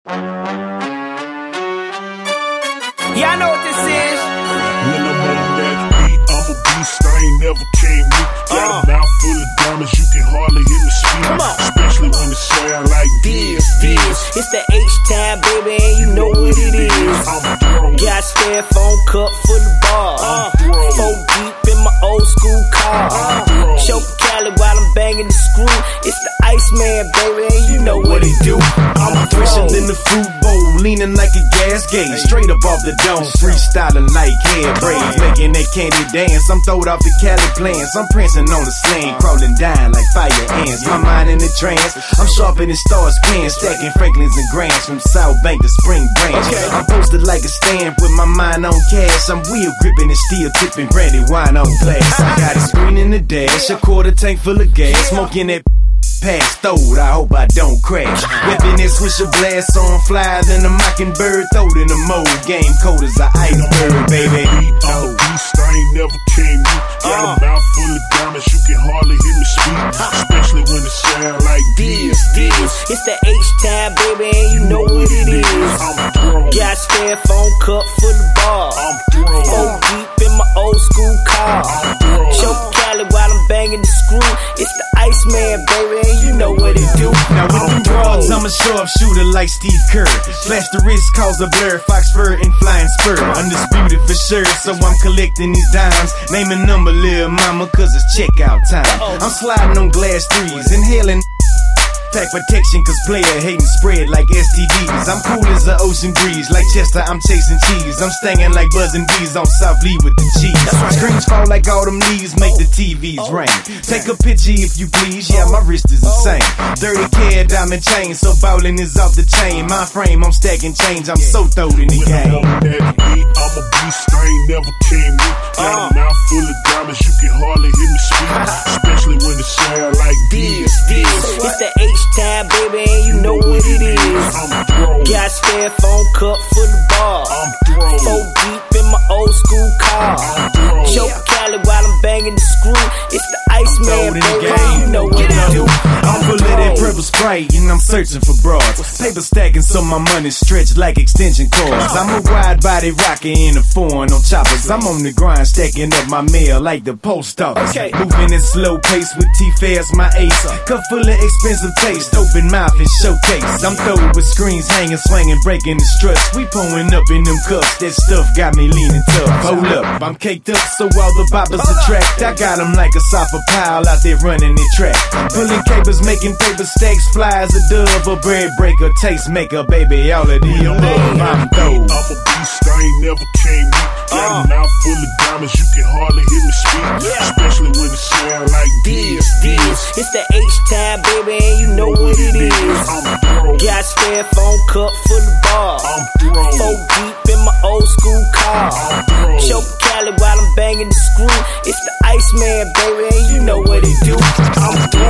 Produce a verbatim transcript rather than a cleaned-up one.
Y'all know what this is. When I'm on that beat, I'm a beast, I ain't never came weak. Got uh. a mouth full of diamonds, you can hardly hear me speak. Come on. Especially when it sound like this, this. It's the H-Time, baby, and you know what it is. I'm thrown. Got styrofoam cup full of bars. I'm thrown. Four deep in my old school car. I'm thrown. Choke Cali while I'm banging the screw. It's the Iceman, baby, and you know what he do. I'm fresher than the fruit bowl, leaning like a gas gauge. Straight up off the dome, freestyling like hair braids. Making that candy dance, I'm throwed off the Cali plans. I'm prancing on the slang, crawling down like fire ants. My mind in a trance, I'm sharper than stars pants. Stacking Franklins and Grants from South Bank to Spring Branch. I'm posted like a stamp with my mind on cash. I'm wheel gripping and steel tipping brandy wine on glass. I got a screen in the dash, a quarter tank full of gas. Smoking that pass throwed, I hope I don't crash. Whipping that swisher blast on fly, then a mockingbird throwed in the mold. Game cold as an iceberg, baby. I'm a beast, I ain't never came weak. Got a mouth full of diamonds, you can hardly hear me speak. Especially when it sound like this, this. It's the H-Time, baby, and you know what it is. I'm thrown. Got styrofoam cup full of bars. I'm thrown. Four deep in my old school car. I'm thrown. Choke Cali while I'm banging the screw. It's the Iceman, baby, and you know what it do. Now with them broads, I'm a sharpshooter like Steve Kerr. Flash the wrist, cause a blur, fox fur and flying spur. Undisputed for sure, so I'm collecting these dimes. Name a number, lil' mama, cause it's checkout time. I'm sliding on glass threes, inhaling pack protection, cause player hating spread like S T Ds. I'm cool as the ocean breeze, like Chester, I'm chasing cheese. I'm stinging like buzzing bees on South Lee with the cheese. Screens fall like autumn leaves, make the T Vs rain. Take a picture if you please, yeah, my wrist is insane. thirty karat diamond chain, so ballin' is off the chain. My frame, I'm stacking change, I'm so throwed in the game. I'm that beat, I'm a beast, I ain't never came weak. Got a mouth full of diamonds, you can hardly hear me speak. Especially when it sound like this, this. It's the H-Time, baby, and you know what it is. I'm thrown. Got styrofoam cup full of bars. I'm thrown. Four deep in my old school car. I'm thrown. Choke Cali while I'm banging the screw. It's the Iceman, baby, and you know what it do. I'm full of that purple Sprite and I'm searching for broads. Paper stacking so my money stretched like extension cords. I'm a wide body rocker in a foreign on choppers. I'm on the grind stacking up my mail like the post office. Okay. Moving at slow pace with T-Fairs my ace. Cup full of expensive taste, open mouth and showcase. I'm throwing with screens hanging, swinging, breaking the struts. We pulling up in them cups, that stuff got me leaning tough. Hold up, I'm caked up so all the boppers attract. I got them like a sofa pile out there running the track. Pulling capers, making paper stacks, flies a dove, a bread breaker, taste maker, baby, all of the above. I'm through. I'm a beast, I ain't never came weak. Got a mouth full of diamonds, you can hardly hear me speak. Especially when it sound like this, this. It's the H-Time, baby, and you know what it is. I'm thrown. Got styrofoam cup full of bars. I'm thrown. Four deep in my old school car. I'm thrown. Choke Cali while I'm banging the screw. It's the Iceman, baby, and you know what it do. I'm thrown.